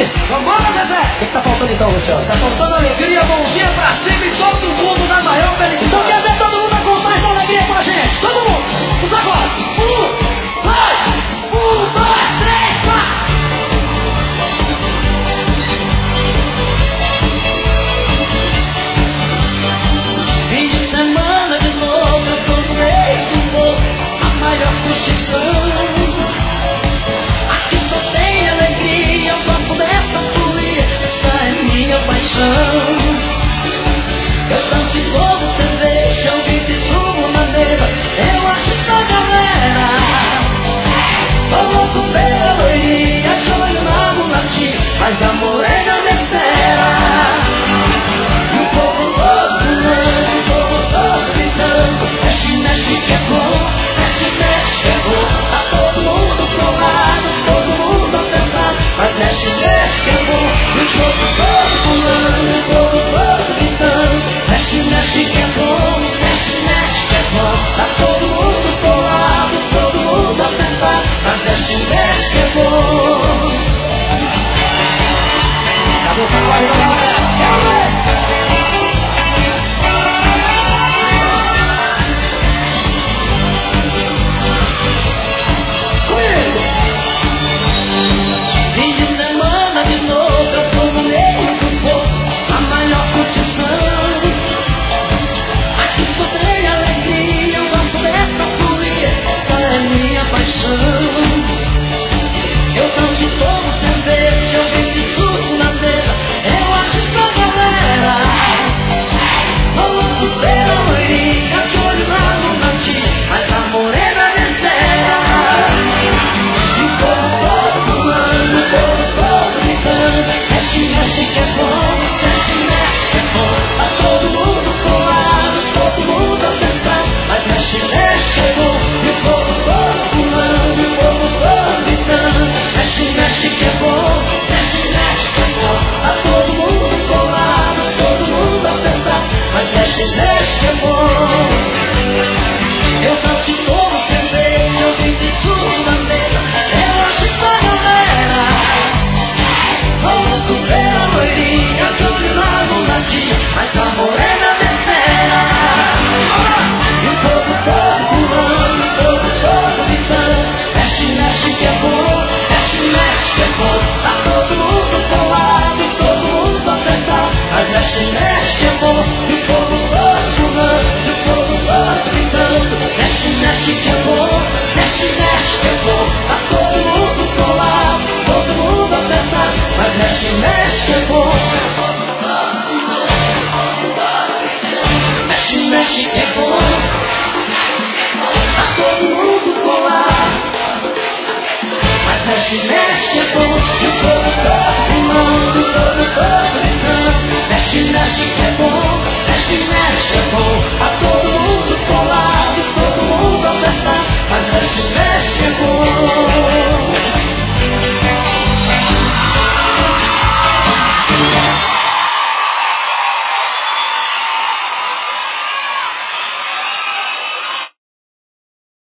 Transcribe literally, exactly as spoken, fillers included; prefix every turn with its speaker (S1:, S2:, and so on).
S1: curtir?
S2: Vambora, Zezé!
S1: O que, que tá faltando então, Luciano?
S2: Tá faltando alegria, mãozinha pra cima e todo mundo na maior felicidade.
S1: Então quer ver todo mundo a contar essa alegria com a gente? Todo mundo! O sacode!
S2: Um, dois, um, dois, três, quatro! Fim de semana de novo, eu tô no mês do novo, a maior curtição. Aqui só tem alegria, eu gosto dessa folia, essa é minha paixão. Eu danço igual você